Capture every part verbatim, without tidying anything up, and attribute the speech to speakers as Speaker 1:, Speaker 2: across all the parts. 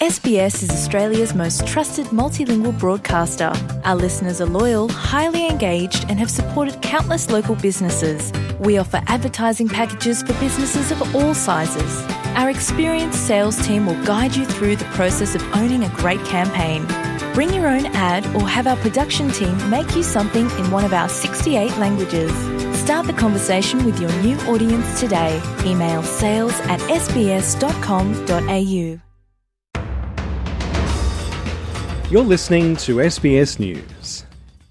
Speaker 1: S B S is Australia's most trusted multilingual broadcaster. Our listeners are loyal, highly engaged, and have supported countless local businesses. We offer advertising packages for businesses of all sizes. Our experienced sales team will guide you through the process of owning a great campaign. Bring your own ad or have our production team make you something in one of our sixty-eight languages. Start the conversation with your new audience today. Email sales at s b s dot com dot a u.
Speaker 2: You're listening to S B S News.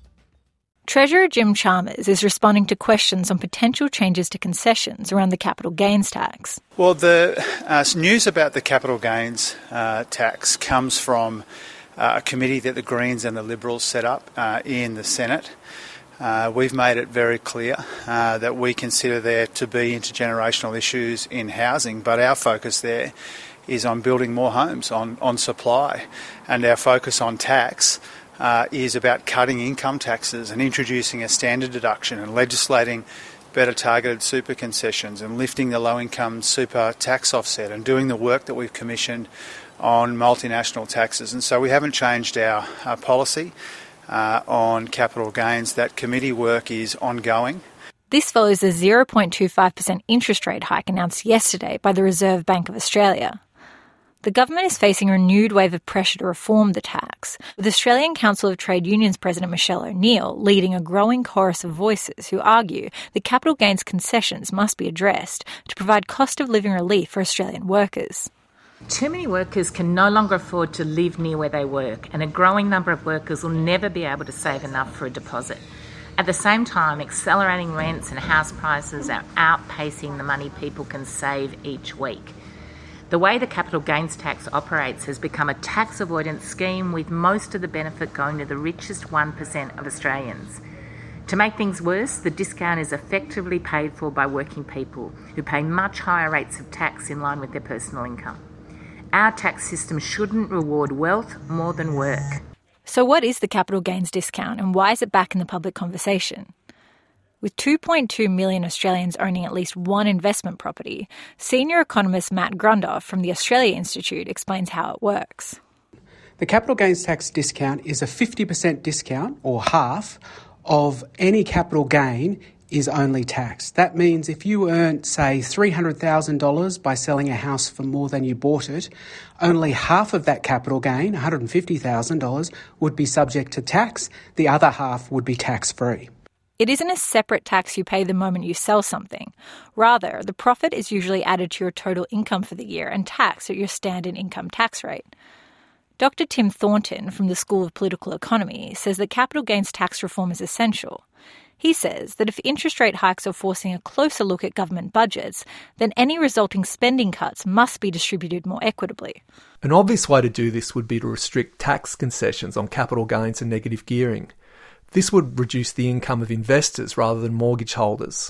Speaker 3: Treasurer Jim Chalmers is responding to questions on potential changes to concessions around the capital gains tax.
Speaker 4: Well, the uh, news about the capital gains uh, tax comes from uh, a committee that the Greens and the Liberals set up uh, in the Senate. Uh, we've made it very clear uh, that we consider there to be intergenerational issues in housing, but our focus there is on building more homes, on, on supply, and our focus on tax uh, is about cutting income taxes and introducing a standard deduction and legislating better targeted super concessions and lifting the low-income super tax offset and doing the work that we've commissioned on multinational taxes. And so we haven't changed our, our policy uh, on capital gains. That committee work is ongoing.
Speaker 3: This follows a zero point two five percent interest rate hike announced yesterday by the Reserve Bank of Australia. The government is facing a renewed wave of pressure to reform the tax, with Australian Council of Trade Unions President Michelle O'Neill leading a growing chorus of voices who argue that capital gains concessions must be addressed to provide cost of living relief for Australian workers.
Speaker 5: Too many workers can no longer afford to live near where they work, and a growing number of workers will never be able to save enough for a deposit. At the same time, accelerating rents and house prices are outpacing the money people can save each week. The way the capital gains tax operates has become a tax avoidance scheme, with most of the benefit going to the richest one percent of Australians. To make things worse, the discount is effectively paid for by working people who pay much higher rates of tax in line with their personal income. Our tax system shouldn't reward wealth more than work.
Speaker 3: So what is the capital gains discount and why is it back in the public conversation? With two point two million Australians owning at least one investment property, senior economist Matt Grundoff from the Australia Institute explains how it works.
Speaker 6: The capital gains tax discount is a fifty percent discount, or half, of any capital gain is only taxed. That means if you earn, say, three hundred thousand dollars by selling a house for more than you bought it, only half of that capital gain, one hundred fifty thousand dollars, would be subject to tax. The other half would be tax-free.
Speaker 3: It isn't a separate tax you pay the moment you sell something. Rather, the profit is usually added to your total income for the year and taxed at your standard income tax rate. Doctor Tim Thornton from the School of Political Economy says that capital gains tax reform is essential. He says that if interest rate hikes are forcing a closer look at government budgets, then any resulting spending cuts must be distributed more equitably.
Speaker 7: An obvious way to do this would be to restrict tax concessions on capital gains and negative gearing. This would reduce the income of investors rather than mortgage holders.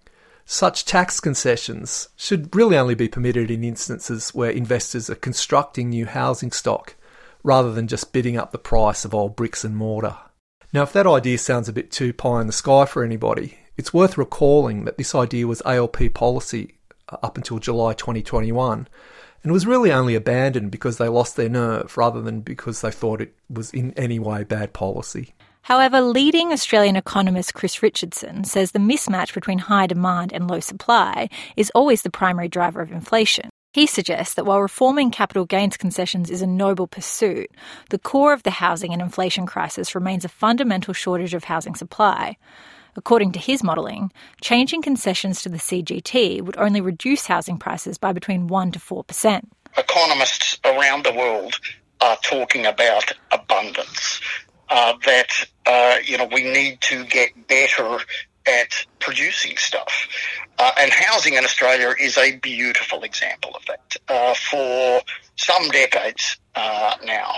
Speaker 7: Such tax concessions should really only be permitted in instances where investors are constructing new housing stock, rather than just bidding up the price of old bricks and mortar. Now, if that idea sounds a bit too pie in the sky for anybody, it's worth recalling that this idea was A L P policy up until July twenty twenty-one, and was really only abandoned because they lost their nerve rather than because they thought it was in any way bad policy.
Speaker 3: However, leading Australian economist Chris Richardson says the mismatch between high demand and low supply is always the primary driver of inflation. He suggests that while reforming capital gains concessions is a noble pursuit, the core of the housing and inflation crisis remains a fundamental shortage of housing supply. According to his modelling, changing concessions to the C G T would only reduce housing prices by between one to four percent.
Speaker 8: Economists around the world are talking about abundance. Uh, that, uh, you know, we need to get better at producing stuff. Uh, and housing in Australia is a beautiful example of that. Uh, for some decades uh, now,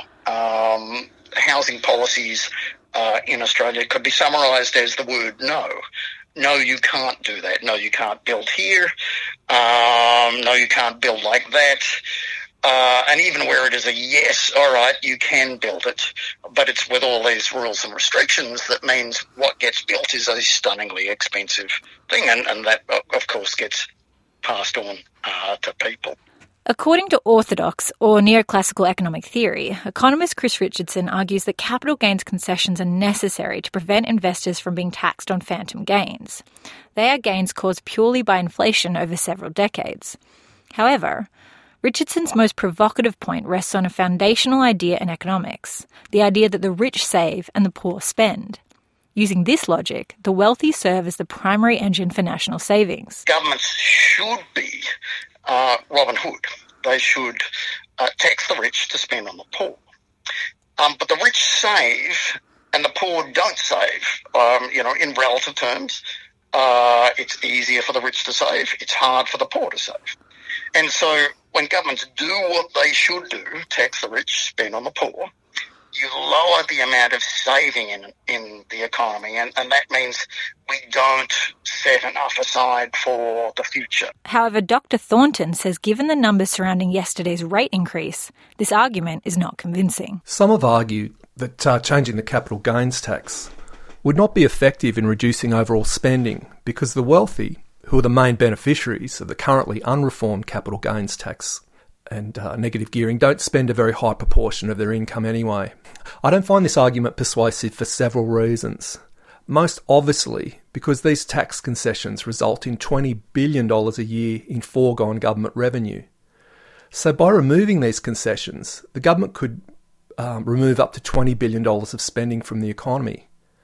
Speaker 8: um, housing policies uh, in Australia could be summarised as the word no. No, you can't do that. No, you can't build here. Um, no, you can't build like that. Uh, and even where it is a yes, all right, you can build it, but it's with all these rules and restrictions that means what gets built is a stunningly expensive thing, and, and that, of course, gets passed on uh, to people.
Speaker 3: According to orthodox or neoclassical economic theory, economist Chris Richardson argues that capital gains concessions are necessary to prevent investors from being taxed on phantom gains. They are gains caused purely by inflation over several decades. However, Richardson's most provocative point rests on a foundational idea in economics, the idea that the rich save and the poor spend. Using this logic, the wealthy serve as the primary engine for national savings.
Speaker 8: Governments should be uh, Robin Hood. They should uh, tax the rich to spend on the poor. Um, but the rich save and the poor don't save. Um, you know, in relative terms, uh, it's easier for the rich to save. It's hard for the poor to save. And so when governments do what they should do, tax the rich, spend on the poor, you lower the amount of saving in in the economy, and, and that means we don't set enough aside for the future.
Speaker 3: However, Doctor Thornton says given the numbers surrounding yesterday's rate increase, this argument is not convincing.
Speaker 7: Some have argued that uh, changing the capital gains tax would not be effective in reducing overall spending because the wealthy, who are the main beneficiaries of the currently unreformed capital gains tax and uh, negative gearing, don't spend a very high proportion of their income anyway. I don't find this argument persuasive for several reasons. Most obviously because these tax concessions result in twenty billion dollars a year in foregone government revenue. So by removing these concessions, the government could um, remove up to twenty billion dollars of spending from the economy.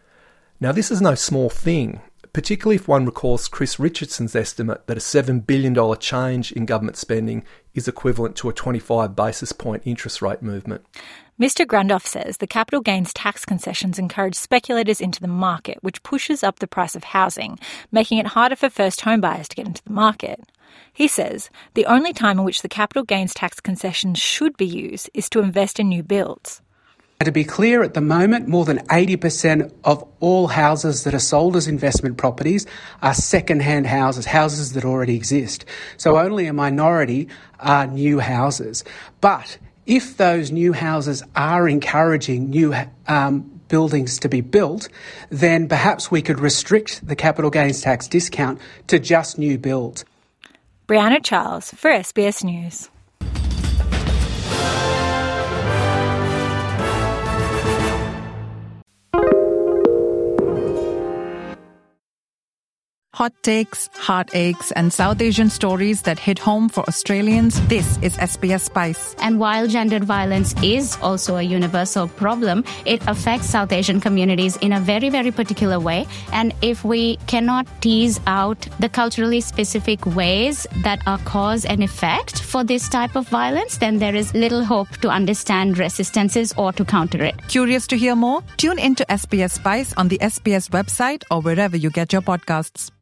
Speaker 7: Now this is no small thing, particularly if one recalls Chris Richardson's estimate that a seven billion dollars change in government spending is equivalent to a twenty-five basis point interest rate movement.
Speaker 3: Mister Grundhoff says the capital gains tax concessions encourage speculators into the market, which pushes up the price of housing, making it harder for first home buyers to get into the market. He says the only time in which the capital gains tax concessions should be used is to invest in new builds.
Speaker 6: To be clear, at the moment, more than eighty percent of all houses that are sold as investment properties are second-hand houses, houses that already exist. So only a minority are new houses. But if those new houses are encouraging new um, buildings to be built, then perhaps we could restrict the capital gains tax discount to just new builds.
Speaker 3: Brianna Charles for S B S News.
Speaker 9: Hot takes, heartaches, and South Asian stories that hit home for Australians. This is S B S Spice.
Speaker 10: And while gendered violence is also a universal problem, it affects South Asian communities in a very, very particular way. And if we cannot tease out the culturally specific ways that are cause and effect for this type of violence, then there is little hope to understand resistances or to counter it.
Speaker 9: Curious to hear more? Tune into S B S Spice on the S B S website or wherever you get your podcasts.